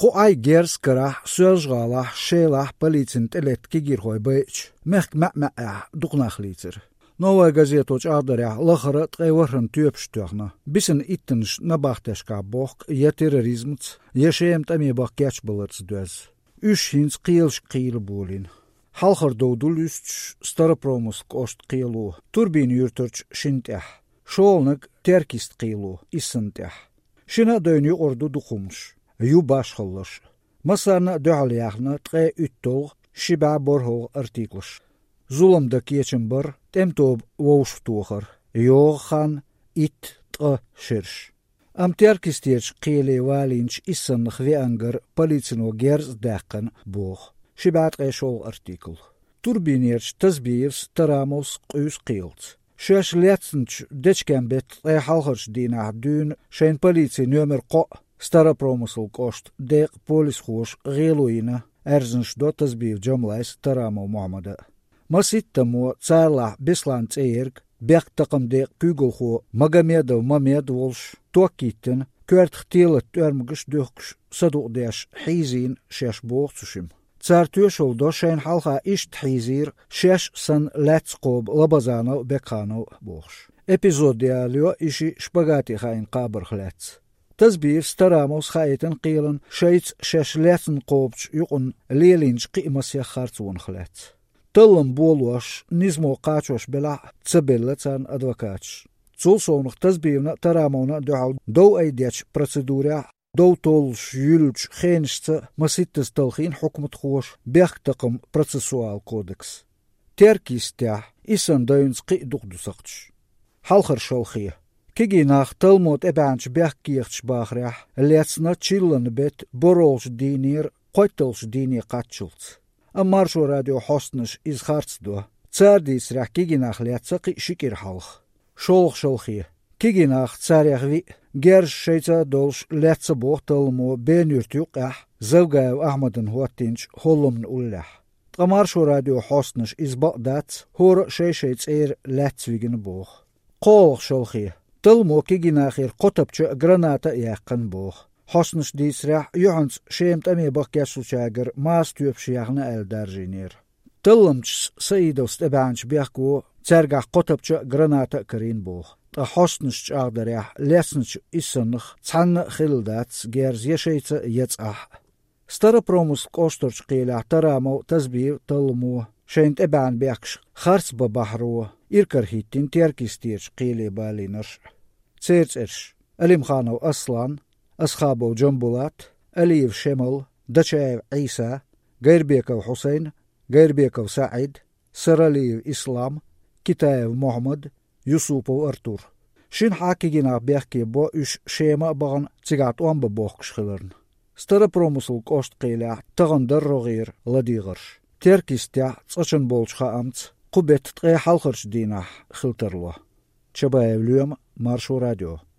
ay gers karah sözgalah şeylah policin teletki girhoy bayç. Mehk ma'ma'ah duqnaqlitzer. Новая газета адаря лахара тайвархан тюпштягна. Бисен иттенш набахтешка бок я терроризмц, я шеем тами бакяч баларц дөз. Үшхинц қиылш қиыл болин. Халқар доудул үстш старопромус кошт қиылу. Турбин юртырч шинтях. Шолнық теркист қиылу исынтях. Шина дөйні орду дұқумш. Ю башқылыш. Масарна дөғалияқна тғай үттол шиба борхол артиклыш. Zulumda keçin bir, temtob voştuğur. Yoğan it tı şirş. Amterkistiyç qili valinç isanıq ve angar policino gerz daqın boğ. Şibat qeşol artikul. Turbinirç tazbiyevs taramos qüs qilç. Şeş letsinç deçkembet halhırç dinah dün şen polici nömer qo staropromusul koşt deq polis xoş qiluina erzinç do tazbiyev jamlays taramo Muhammada. Маситтамо царла бесланц эйрг, бек тақымдек күгілху Магомедов Мамед волш, туакиттен, көртхтелет өрмгіш дөкш садуқдеш хизин шеш боғцушим. Цар төшолдо шайн халха ишт хизир шеш сан ләцқоб лабазанов бекханов боғш. Эпизодиалио иши шпагати хайн қабырх ләц. Тазбир старамос хайетен қилын шайц шеш ләцн қобч юқын лелинч қимасия харцуын хләц. Tălăm boluaș, nizmo qachoș bela tsabelățan advocaci. Zulsonux tazbivna taramona dou aideci procedurea, dou tolș yülç xenişță masittis tălxin hukmut xoş beq taqım procesual kodeks. Terkistea isan dayınç qi duqdusaqç. Halxır şolxiya. Kiginaq tălmot ebanç beq kiiqç baxrah, letsna chillan bet borolş dinir, qoytılş dini qatçılç. Маршо радио хостныш из харцдо. Цардис рах кигинах ляцaqi шикир халх. Шолх шолхи. Кигинах царях ви герш шейца долш ляца бохталмо бенюртюк ах завгаев Ахмадын хуаттинч холломн уллах. Маршо радио хостныш из бaqdaц хор шейшейц ляцвиген бох. Қолх шолхи. Талмо кигинахир qotapчы граната яққан бох. Hosnış disrah yuhans şemt ame bakyasulçagar mas tüpşiyağına eldarjinir. Tılımç sayıdost ebanç biyakku çergah qotapçı granata karin boğ. Ta hosnış çağdarah lesnıç isanıq çanı xildats gerz yaşayca yetsah. Staropromus koşturç qiylah taramo tazbiv tılmu şent eban biyakş xarts babahru irkar hittin terkistirç qiyli balinır. Çerç erş. Alimxanov Aslan أصحابه جنبولات أليف شمل دشايف عيسى غيربيكو حسين غيربيكو سعيد سراليف إسلام كتايف محمد يوسوبو أرتور شين حاكينا بيحكي بو إش شيما بغن تيغات وانبا بوخش خلرن سترابروموسل كوشت قيلع تغندر رغير لديغرش تيركيستيا تساشن بولشخا أمت قبت تقي حالخرش ديناح خلترلو شبايف اليوم مارشو راديو